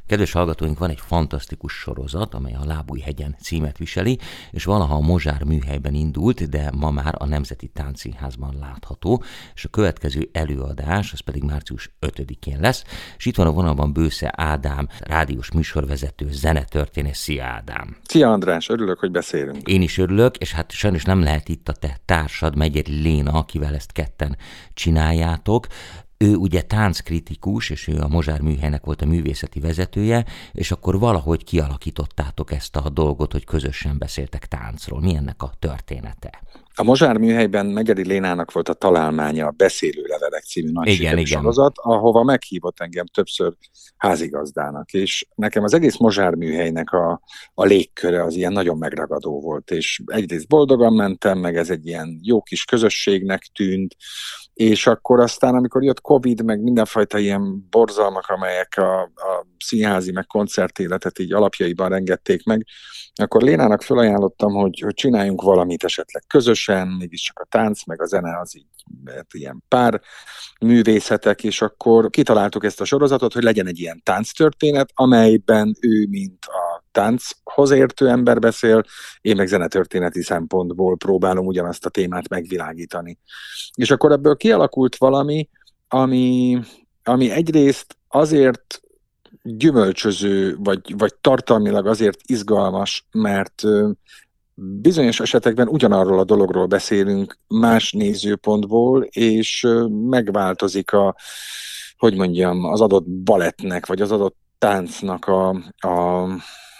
Kedves hallgatóink, van egy fantasztikus sorozat, amely a Lábújhegyen címet viseli, és valaha a Mozsár műhelyben indult, de ma már a Nemzeti Táncszínházban látható, és a következő előadás, az pedig március 5-én lesz, és itt van a vonalban Bősze Ádám, rádiós műsorvezető, zenetörténész. Szia Ádám! Szia András, örülök, hogy beszélünk. Én is örülök, és hát sajnos nem lehet itt a te társad, Megyeri Léna, akivel ezt ketten csináljátok. Ő ugye tánckritikus, és ő a Mozsár műhelynek volt a művészeti vezetője, és akkor valahogy kialakítottátok ezt a dolgot, hogy közösen beszéltek táncról. Mi ennek a története? A Mozsár műhelyben Megyeri Lénának volt a találmánya a Beszélő levelek című nagy sikerű sorozat, ahova meghívott engem többször házigazdának, és nekem az egész Mozsár műhelynek a légköre az ilyen nagyon megragadó volt, és egyrészt boldogan mentem, meg ez egy ilyen jó kis közösségnek tűnt, és akkor aztán, amikor jött Covid, meg mindenfajta ilyen borzalmak, amelyek a színházi, meg koncertéletet így alapjaiban rengették meg, akkor Lénának felajánlottam, hogy csináljunk valamit esetleg közösen, mégiscsak a tánc, meg a zene az így ilyen pár művészetek, és akkor kitaláltuk ezt a sorozatot, hogy legyen egy ilyen tánctörténet, amelyben ő, mint a tánchoz értő ember beszél, én meg zenetörténeti szempontból próbálom ugyanazt a témát megvilágítani. És akkor ebből kialakult valami, ami egyrészt azért gyümölcsöző, vagy tartalmilag azért izgalmas, mert bizonyos esetekben ugyanarról a dologról beszélünk más nézőpontból, és megváltozik az adott balettnek, vagy az adott táncnak a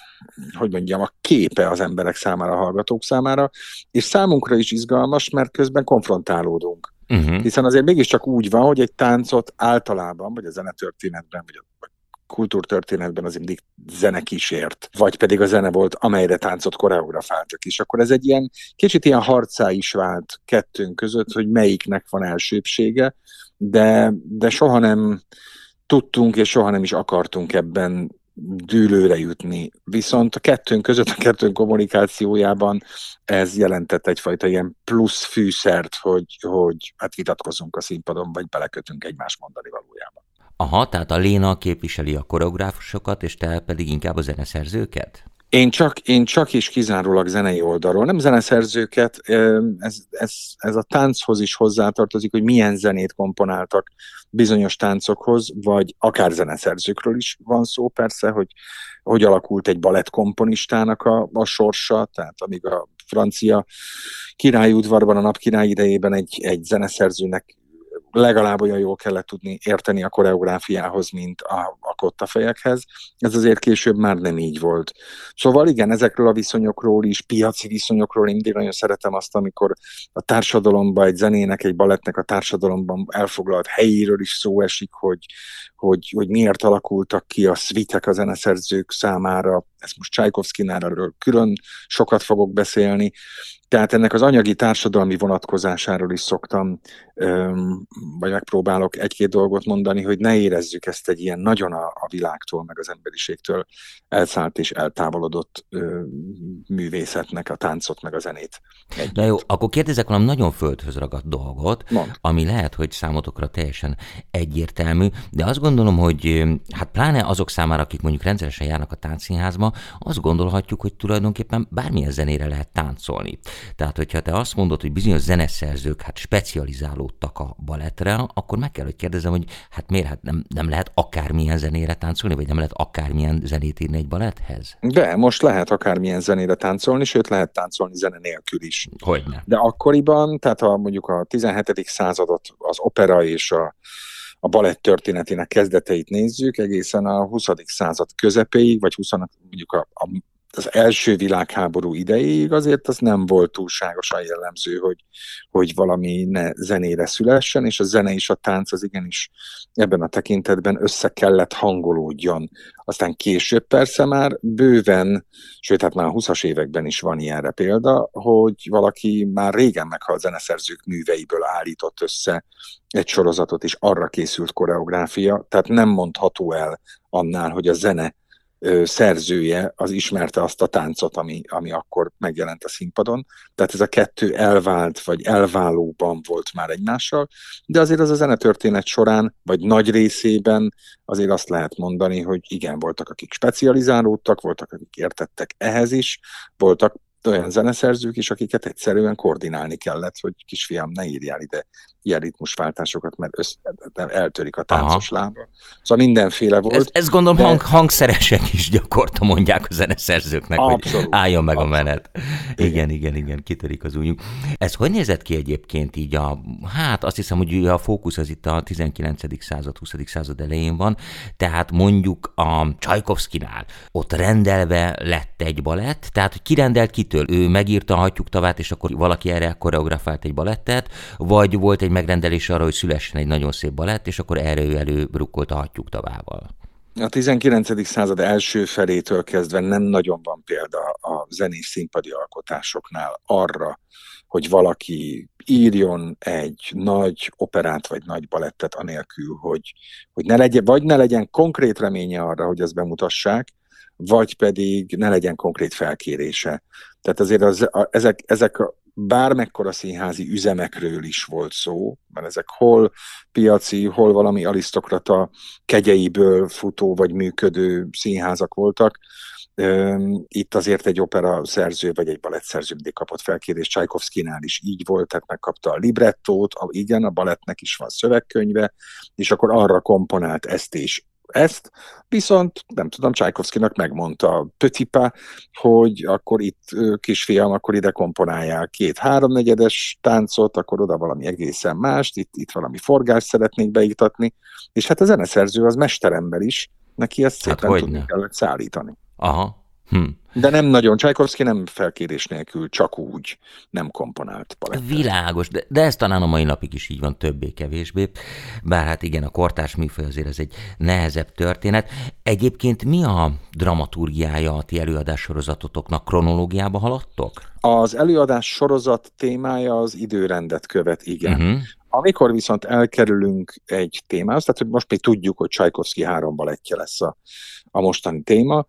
képe az emberek számára, a hallgatók számára, és számunkra is izgalmas, mert közben konfrontálódunk. Hiszen azért mégiscsak úgy van, hogy egy táncot általában, vagy a zenetörténetben, vagy a kultúrtörténetben az mindig zene kísért, vagy pedig a zene volt, amelyre táncot koreografáltak is. Akkor ez egy ilyen kicsit ilyen harcá is vált kettőnk között, hogy melyiknek van elsőbbsége, de soha nem tudtunk, és soha nem is akartunk ebben dűlőre jutni. Viszont a kettőnk kommunikációjában ez jelentett egyfajta ilyen plusz fűszert, hogy hát vitatkozunk a színpadon, vagy belekötünk egymás mondani valójában. Aha, tehát a Léna képviseli a koreográfusokat, és te pedig inkább a zeneszerzőket? Én csak is kizárólag zenei oldalról, nem zeneszerzőket, ez a tánchoz is hozzátartozik, hogy milyen zenét komponáltak bizonyos táncokhoz, vagy akár zeneszerzőkről is van szó persze, hogy alakult egy balettkomponistának a sorsa, tehát amíg a francia királyi udvarban a napkirály idejében egy zeneszerzőnek legalább olyan jól kellett tudni érteni a koreográfiához, mint a kottafejekhez. Ez azért később már nem így volt. Szóval igen, ezekről a viszonyokról is, piaci viszonyokról, én mindig nagyon szeretem azt, amikor a társadalomban, egy zenének, egy balettnek a társadalomban elfoglalt helyéről is szó esik, hogy miért alakultak ki a szvitek a zeneszerzők számára. Ezt most Csajkovszkinál erről külön sokat fogok beszélni. Tehát ennek az anyagi társadalmi vonatkozásáról is szoktam, vagy megpróbálok egy-két dolgot mondani, hogy ne érezzük ezt egy ilyen nagyon a világtól, meg az emberiségtől elszállt és eltávolodott művészetnek, a táncot, meg a zenét. Na jó, akkor kérdezek valami nagyon földhöz ragadt dolgot, ami lehet, hogy számotokra teljesen egyértelmű, de azt gondolom, hogy hát pláne azok számára, akik mondjuk rendszeresen járnak a táncszínházba, azt gondolhatjuk, hogy tulajdonképpen bármilyen zenére lehet táncolni. Tehát, hogyha te azt mondod, hogy bizonyos zeneszerzők hát specializálódtak a balettre, akkor meg kell, hogy kérdezem, hogy hát miért nem lehet akármilyen zenére táncolni, vagy nem lehet akármilyen zenét írni egy baletthez? De most lehet akármilyen zenére táncolni, sőt lehet táncolni zene nélkül is. Hogyne. De akkoriban, tehát mondjuk a 17. századot, az opera és a balett történetének kezdeteit nézzük, egészen a 20. század közepéig, vagy mondjuk az első világháború idejéig azért az nem volt túlságosan jellemző, hogy valami ne zenére szülessen, és a zene és a tánc az igenis ebben a tekintetben össze kellett hangolódjon. Aztán később persze már bőven, sőt hát már a 20-as években is van ilyenre példa, hogy valaki már régen meghalt zeneszerzők műveiből állított össze egy sorozatot, és arra készült koreográfia, tehát nem mondható el annál, hogy a zene szerzője az ismerte azt a táncot, ami akkor megjelent a színpadon. Tehát ez a kettő elvált, vagy elválóban volt már egymással, de azért az a zenetörténet során, vagy nagy részében azért azt lehet mondani, hogy igen, voltak, akik specializálódtak, voltak, akik értettek ehhez is, voltak olyan zeneszerzők is, akiket egyszerűen koordinálni kellett, hogy kisfiam, ne írjál ide ilyen ritmusváltásokat, mert eltörik a táncos lába. Szóval mindenféle volt. Ez gondolom hangszeresek is gyakorta mondják a zeneszerzőknek, abszolút, hogy álljon meg abszolút. A menet. Igen, kitörik az ujjuk. Ez hogy nézett ki egyébként így azt hiszem, hogy a fókusz az itt a 19. század, 20. század elején van, tehát mondjuk a Csajkovszkinál ott rendelve lett egy balett, tehát hogy kirendelt kitől? Ő megírta a Hattyúk tavát, és akkor valaki erre koreografált egy balettet, vagy volt egy megrendelés arra, hogy szülessen egy nagyon szép balett, és akkor erre ő előrukkolt a Hattyúk tavával. A 19. század első felétől kezdve nem nagyon van példa a zenés színpadi alkotásoknál arra, hogy valaki írjon egy nagy operát vagy nagy balettet anélkül, hogy ne legyen konkrét reménye arra, hogy ezt bemutassák, vagy pedig ne legyen konkrét felkérése. Tehát azért ezek bármekkora színházi üzemekről is volt szó, mert ezek hol piaci, hol valami arisztokrata kegyeiből futó vagy működő színházak voltak. Itt azért egy opera szerző vagy egy balettszerző mindig kapott felkérést, Csajkovszkinál is így volt, tehát megkapta a librettót, igen, a balettnek is van szövegkönyve, és akkor arra komponált ezt, viszont nem tudom, Csajkovszkinak megmondta Petipa, hogy akkor itt kisfiam, akkor ide komponáljál 2-3/4 táncot, akkor oda valami egészen mást, itt valami forgást szeretnék beiktatni, és hát a zeneszerző az mesterember is, neki ezt szépen tudni kellett szállítani. Aha. De nem nagyon, Csajkovszki nem felkérés nélkül, csak úgy nem komponált palettet. Világos, de ez talán a mai napig is így van, többé-kevésbé. Bár hát igen, a kortárs műfaj azért ez egy nehezebb történet. Egyébként mi a dramaturgiája a ti előadássorozatotoknak? Kronológiába haladtok? Az előadás sorozat témája az időrendet követ, igen. Amikor viszont elkerülünk egy témához, tehát hogy most még tudjuk, hogy Csajkovszki 3 balettje lesz a mostani téma,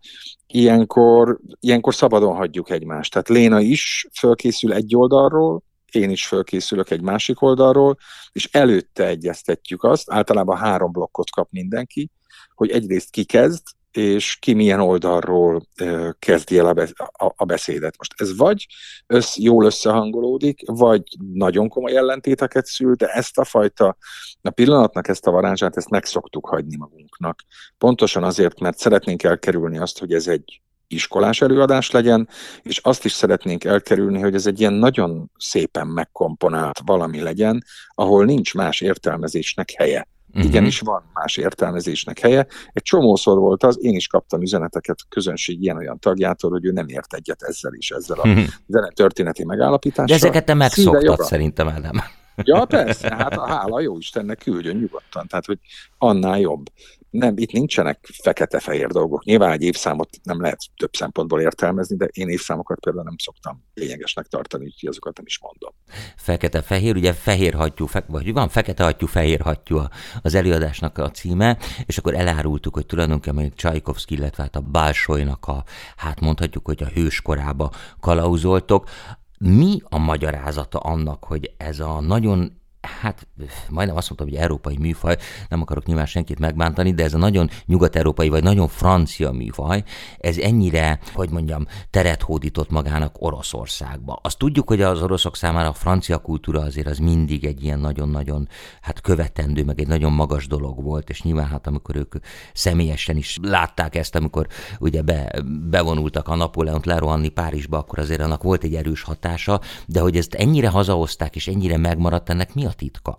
ilyenkor szabadon hagyjuk egymást. Tehát Léna is fölkészül egy oldalról, én is fölkészülök egy másik oldalról, és előtte egyeztetjük azt, általában 3 blokkot kap mindenki, hogy egyrészt ki kezd, és ki milyen oldalról kezdi el a beszédet. Most ez vagy jól összehangolódik, vagy nagyon komoly ellentéteket szül, de ezt a fajta, a pillanatnak ezt a varázsát, ezt meg szoktuk hagyni magunknak. Pontosan azért, mert szeretnénk elkerülni azt, hogy ez egy iskolás előadás legyen, és azt is szeretnénk elkerülni, hogy ez egy ilyen nagyon szépen megkomponált valami legyen, ahol nincs más értelmezésnek helye. Igenis van más értelmezésnek helye. Egy csomószor volt az, én is kaptam üzeneteket a közönség ilyen-olyan tagjától, hogy ő nem ért egyet ezzel a zenetörténeti megállapítással. De ezeket te megszoktad szerintem, Ádám. Ja, persze, hát a hála jó Istennek küldjön nyugodtan, tehát hogy annál jobb. Nem, itt nincsenek fekete-fehér dolgok. Nyilván egy évszámot nem lehet több szempontból értelmezni, de én évszámokat például nem szoktam lényegesnek tartani, úgyhogy azokat nem is mondom. Fekete-fehér, ugye fehér hattyú, vagy van fekete hattyú, fehér hattyú az előadásnak a címe, és akkor elárultuk, hogy tulajdonképpen Csajkovszki, illetve hát a Balsojnak hát mondhatjuk, hogy a hőskorába kalauzoltok. Mi a magyarázata annak, hogy ez a nagyon, hát majdnem azt mondtam, hogy európai műfaj, nem akarok nyilván senkit megbántani, de ez a nagyon nyugat-európai, vagy nagyon francia műfaj, ez ennyire, hogy mondjam, teret hódított magának Oroszországba. Azt tudjuk, hogy az oroszok számára a francia kultúra azért az mindig egy ilyen nagyon-nagyon követendő, meg egy nagyon magas dolog volt, és nyilván hát amikor ők személyesen is látták ezt, amikor ugye bevonultak a Napóleont lerohanni Párizsba, akkor azért annak volt egy erős hatása, de hogy ezt ennyire hazahozták, és ennyire megmaradt, ennek mi a titka?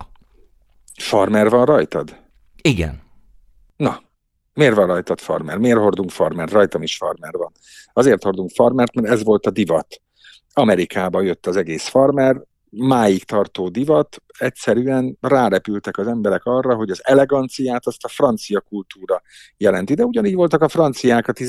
Farmer van rajtad? Igen. Na, miért van rajtad farmer? Miért hordunk farmer? Rajtam is farmer van. Azért hordunk farmert, mert ez volt a divat. Amerikába jött az egész farmer, máig tartó divat, egyszerűen rárepültek az emberek arra, hogy az eleganciát azt a francia kultúra jelenti. De ugyanígy voltak a franciák a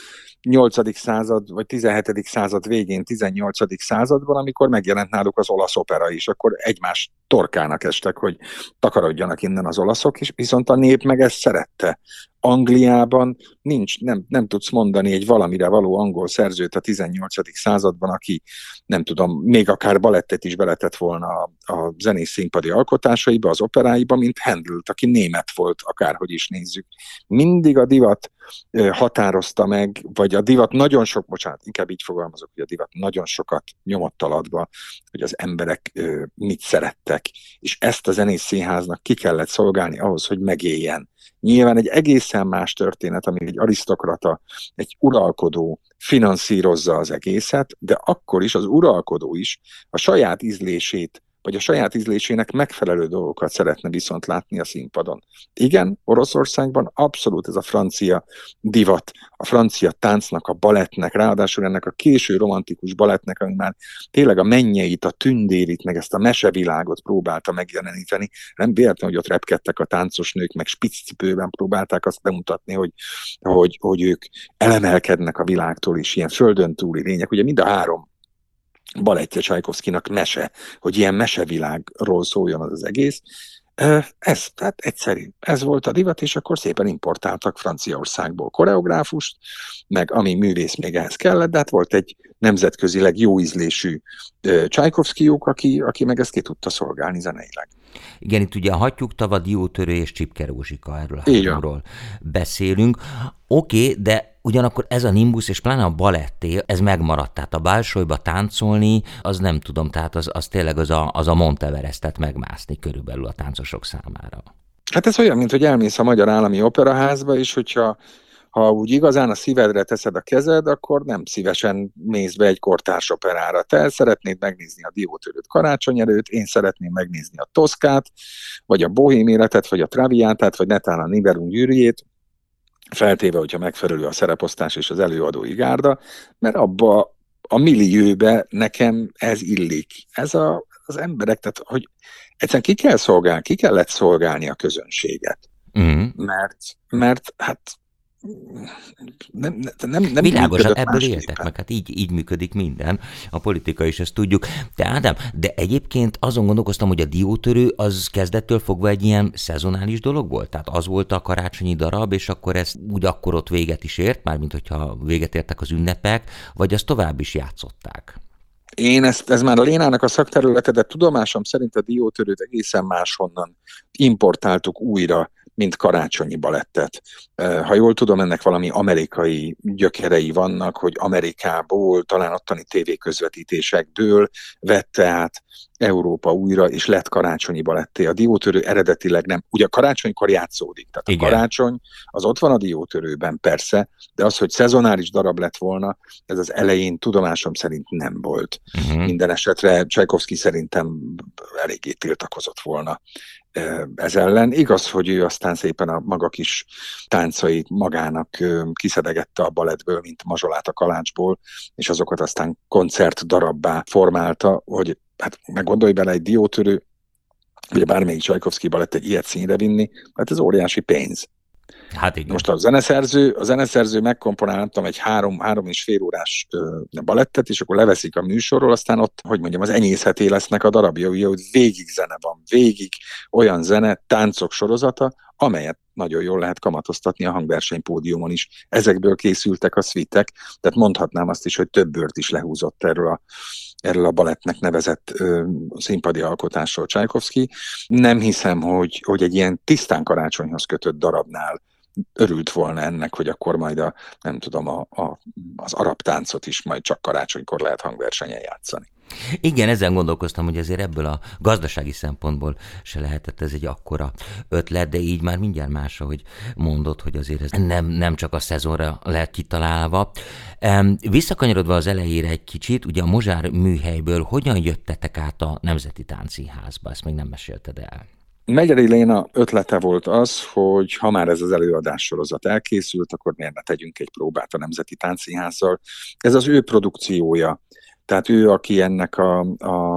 18. század, vagy 17. század végén, 18. században, amikor megjelent náluk az olasz opera is, akkor egymást torkának estek, hogy takarodjanak innen az olaszok, és viszont a nép meg ezt szerette. Angliában nem tudsz mondani egy valamire való angol szerzőt a 18. században, aki nem tudom, még akár balettet is beletett volna a zenész színpadi alkotásaiba, az operáiba, mint Handelt, aki német volt, akárhogy is nézzük. Mindig a divat határozta meg, vagy a divat inkább így fogalmazok, hogy a divat nagyon sokat nyomott alatba, hogy az emberek mit szerettek, és ezt a zenész színháznak ki kellett szolgálni ahhoz, hogy megéljen. Nyilván egy egészen más történet, ami egy arisztokrata, egy uralkodó finanszírozza az egészet, de akkor is az uralkodó is a saját ízlését, vagy a saját ízlésének megfelelő dolgokat szeretne viszont látni a színpadon. Igen, Oroszországban abszolút ez a francia divat, a francia táncnak, a balettnek, ráadásul ennek a késő romantikus balettnek, ami már tényleg a mennyeit, a tündérit, meg ezt a mesevilágot próbálta megjeleníteni. Nem véletlen, hogy ott repkedtek a táncos nők, meg spiccipőben próbálták azt bemutatni, hogy ők elemelkednek a világtól is, ilyen földön túli lények. Ugye mind a három balettje Csajkovszkinak mese, hogy ilyen mesevilágról szóljon az egész. Tehát egyszerű. Ez volt a divat, és akkor szépen importáltak Franciaországból koreográfust, meg ami művész még ehhez kellett, de hát volt egy nemzetközileg jó ízlésű Csajkovszkiuk, aki meg ezt ki tudta szolgálni zeneileg. Igen, itt ugye a Hattyúk tava, Diótörő és Csipke Rózsika, erről a háromról beszélünk. Oké, de ugyanakkor ez a Nimbus, és pláne a baletté, ez megmaradt. Tehát a Bolsojba táncolni, az nem tudom, tehát az tényleg az a Monteverestet megmászni körülbelül a táncosok számára. Hát ez olyan, mint hogy elmész a Magyar Állami Operaházba, és hogyha úgy igazán a szívedre teszed a kezed, akkor nem szívesen mész be egy kortárs operára. Te szeretnéd megnézni a Diótörőt karácsony előtt, én szeretném megnézni a Toszkát, vagy a Bohém életet, vagy a Traviátát, vagy netán a Nibelung gyűrűjét, feltéve, hogyha megfelelő a szereposztás és az előadói gárda, mert abba a millióbe nekem ez illik. Ez az emberek, tehát hogy egyszerűen ki kellett szolgálni a közönséget. Mert hát nem világos, ebből éltek meg, hát így működik minden, a politika is, ezt tudjuk. De Ádám, de egyébként azon gondolkoztam, hogy a Diótörő az kezdettől fogva egy ilyen szezonális dolog volt? Tehát az volt a karácsonyi darab, és akkor ez úgy akkor ott véget is ért, mármint hogyha véget értek az ünnepek, vagy azt tovább is játszották? Ez már a Lénának a szakterülete, de tudomásom szerint a Diótörőt egészen máshonnan importáltuk újra, mint karácsonyi balettet. Ha jól tudom, ennek valami amerikai gyökerei vannak, hogy Amerikából, talán ottani tévéközvetítésekből vette át Európa újra, és lett karácsonyi baletté. A Diótörő eredetileg nem. Ugye a karácsonykor játszódik, tehát igen. A karácsony az ott van a Diótörőben persze, de az, hogy szezonális darab lett volna, ez az elején tudomásom szerint nem volt. Minden esetre Csajkovszki szerintem eléggé tiltakozott volna ez ellen. Igaz, hogy ő aztán szépen a maga kis táncait magának kiszedegette a balettből, mint mazsolát a kalácsból, és azokat aztán koncertdarabbá formálta, hogy hát meggondolj bele, egy Diótörő, ugye bármelyik Csajkovszki balett egy ilyet színre vinni, hát ez óriási pénz. Hát igen. Most a zeneszerző megkomponál, nem tudom, egy 3,5 órás balettet, és akkor leveszik a műsorról, aztán ott, hogy mondjam, az enyészheté lesznek a darabjai, hogy végig zene van, végig olyan zene, táncok sorozata, amelyet nagyon jól lehet kamatoztatni a hangversenypódiumon is. Ezekből készültek a szvitek, tehát mondhatnám azt is, hogy több bőrt is lehúzott erről a balettnek nevezett színpadi alkotásról Csajkovszki. Nem hiszem, hogy egy ilyen tisztán karácsonyhoz kötött darabnál örült volna ennek, hogy akkor majd az arab táncot is majd csak karácsonykor lehet hangversenyen játszani. Igen, ezen gondolkoztam, hogy azért ebből a gazdasági szempontból se lehetett ez egy akkora ötlet, de így már mindjárt más, ahogy mondod, hogy azért ez nem csak a szezonra lett kitalálva. Visszakanyarodva az elejére egy kicsit, ugye a Mozsár műhelyből hogyan jöttetek át a Nemzeti Táncszínházba? Ezt még nem mesélted el. Megyeri Léna ötlete volt az, hogy ha már ez az előadássorozat elkészült, akkor miért ne tegyünk egy próbát a Nemzeti Táncszínházzal. Ez az ő produkciója. Tehát ő, aki ennek a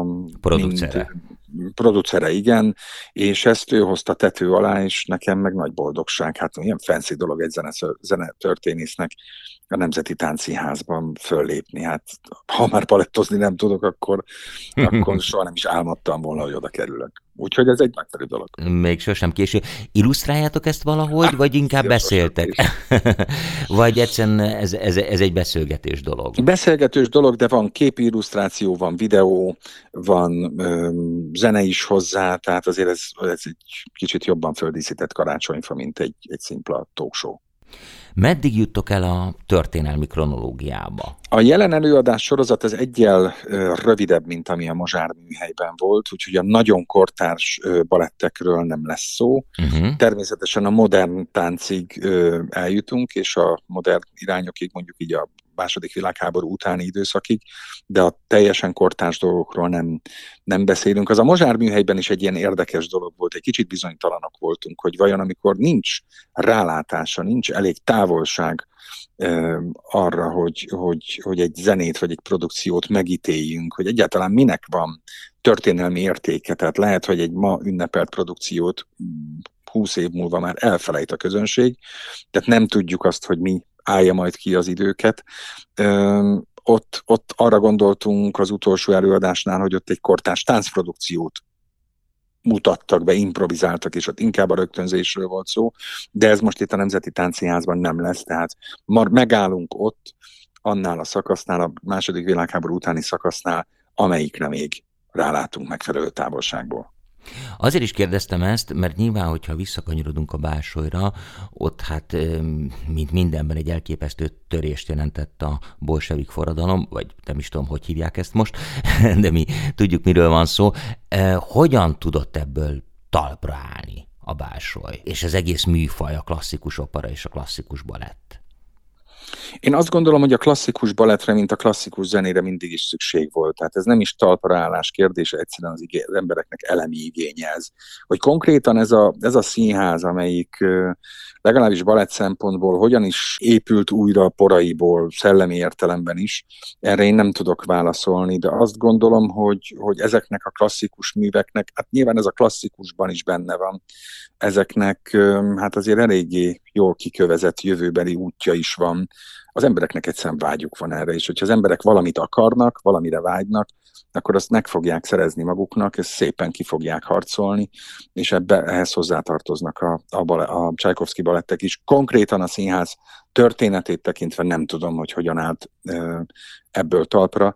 producere, igen, és ezt ő hozta tető alá, és nekem meg nagy boldogság. Hát ilyen fancy dolog egy zenetörténésznek a Nemzeti Táncszínházban föllépni. Hát ha már palettozni nem tudok, akkor soha nem is álmodtam volna, hogy oda kerülök. Úgyhogy ez egy nagyszerű dolog. Még sosem késő. Illusztráljátok ezt valahogy, vagy inkább beszéltek? Vagy egyszerűen ez egy beszélgetés dolog? Beszélgetős dolog, de van képi illusztráció, van videó, van zene is hozzá, tehát azért ez egy kicsit jobban földíszített karácsonyfa, mint egy szimpla talk show. Meddig juttok el a történelmi kronológiába? A jelen előadás sorozat ez egyel rövidebb, mint ami a Mozsár műhelyben volt, úgyhogy a nagyon kortárs balettekről nem lesz szó. Természetesen a modern táncig eljutunk, és a modern irányokig, mondjuk így a II. Világháború utáni időszakig, de a teljesen kortárs dolgokról nem beszélünk. Az a Mozsár műhelyben is egy ilyen érdekes dolog volt, egy kicsit bizonytalanok voltunk, hogy vajon amikor nincs rálátása, nincs elég távolság arra, hogy egy zenét vagy egy produkciót megítéljünk, hogy egyáltalán minek van történelmi értéke. Tehát lehet, hogy egy ma ünnepelt produkciót 20 év múlva már elfelejt a közönség, tehát nem tudjuk azt, hogy mi állja majd ki az időket. Ott arra gondoltunk az utolsó előadásnál, hogy ott egy kortárs táncprodukciót mutattak be, improvizáltak, és ott inkább a rögtönzésről volt szó, de ez most itt a Nemzeti Táncszínházban nem lesz, tehát megállunk ott, annál a szakasznál, a II. Világháború utáni szakasznál, amelyikre még rálátunk megfelelő távolságból. Azért is kérdeztem ezt, mert nyilván, hogyha visszakanyarodunk a Bálsolyra, ott hát, mint mindenben egy elképesztő törést jelentett a bolsevik forradalom, vagy nem is tudom, hogy hívják ezt most, de mi tudjuk, miről van szó. Hogyan tudott ebből talpra állni a Bálsoly? És az egész műfaj, a klasszikus opera és a klasszikus balett? Én azt gondolom, hogy a klasszikus balettre, mint a klasszikus zenére mindig is szükség volt. Tehát ez nem is talpraállás kérdése, egyszerűen az embereknek elemi igénye ez. Hogy konkrétan ez a színház, amelyik legalábbis balett szempontból hogyan is épült újra poraiból, szellemi értelemben is, erre én nem tudok válaszolni, de azt gondolom, hogy ezeknek a klasszikus műveknek, hát nyilván ez a klasszikusban is benne van, ezeknek hát azért eléggé jól kikövezett jövőbeli útja is van. Az embereknek egyszerűen vágyuk van erre, és hogyha az emberek valamit akarnak, valamire vágynak, akkor azt meg fogják szerezni maguknak, ezt szépen ki fogják harcolni, és ehhez hozzátartoznak a Csajkovszky balettek is. Konkrétan a színház történetét tekintve nem tudom, hogy hogyan állt ebből talpra,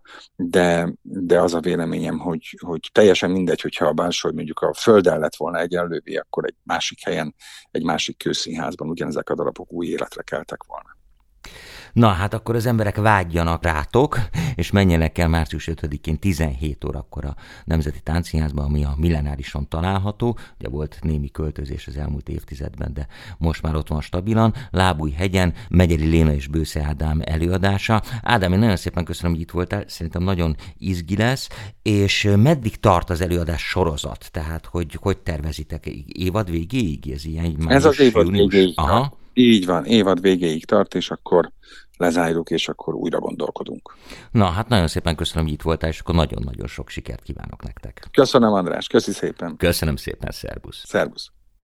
de az a véleményem, hogy teljesen mindegy, hogyha a Bálsoly mondjuk a Földdel lett volna egyenlővé, akkor egy másik helyen, egy másik kőszínházban ugyanezek a darabok új életre keltek volna. Na, hát akkor az emberek vágyjanak rátok, és menjenek el március 5-én 17 órakor a Nemzeti Táncszínházban, ami a Millenárison található. Ugye volt némi költözés az elmúlt évtizedben, de most már ott van stabilan. Lábújhegyen Megyeri Léna és Bősze Ádám előadása. Ádám, én nagyon szépen köszönöm, hogy itt voltál, szerintem nagyon izgi lesz, és meddig tart az előadás sorozat? Tehát, hogy tervezitek? Évad végéig? Ez az évad végéig. Aha. Így van, évad végéig tart, és akkor lezárjuk, és akkor újra gondolkodunk. Na, hát nagyon szépen köszönöm, hogy itt voltál, és akkor nagyon-nagyon sok sikert kívánok nektek. Köszönöm, András, köszi szépen. Köszönöm szépen, szervusz. Szervusz.